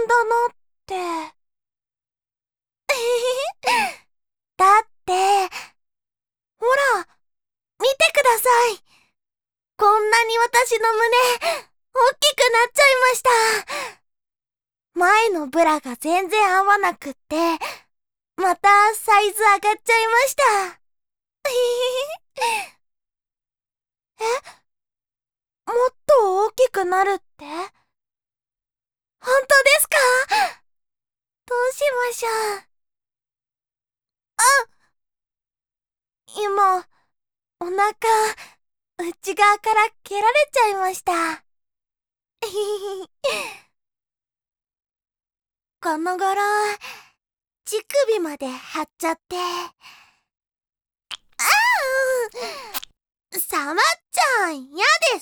だなって。だって、ほら、見てください。こんなに私の胸、大きくなっちゃいました。前のブラが全然合わなくって、またサイズ上がっちゃいました。もっと大きくなるって？本当ですか？どうしましょう。今、お腹、内側から蹴られちゃいました。この頃、乳首まで張っちゃって。触っちゃ嫌です。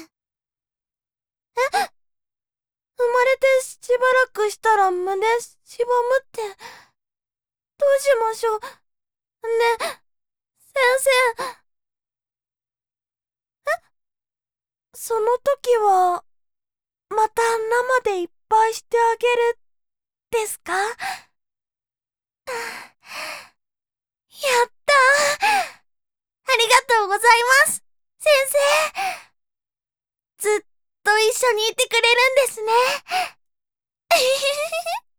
生まれてしばらくしたら胸しぼむって、どうしましょう。ね、先生。その時は、また生でいっぱいしてあげる、ですか？やったー。ありがとうございます、先生。ずっと一緒にいてくれるんですね。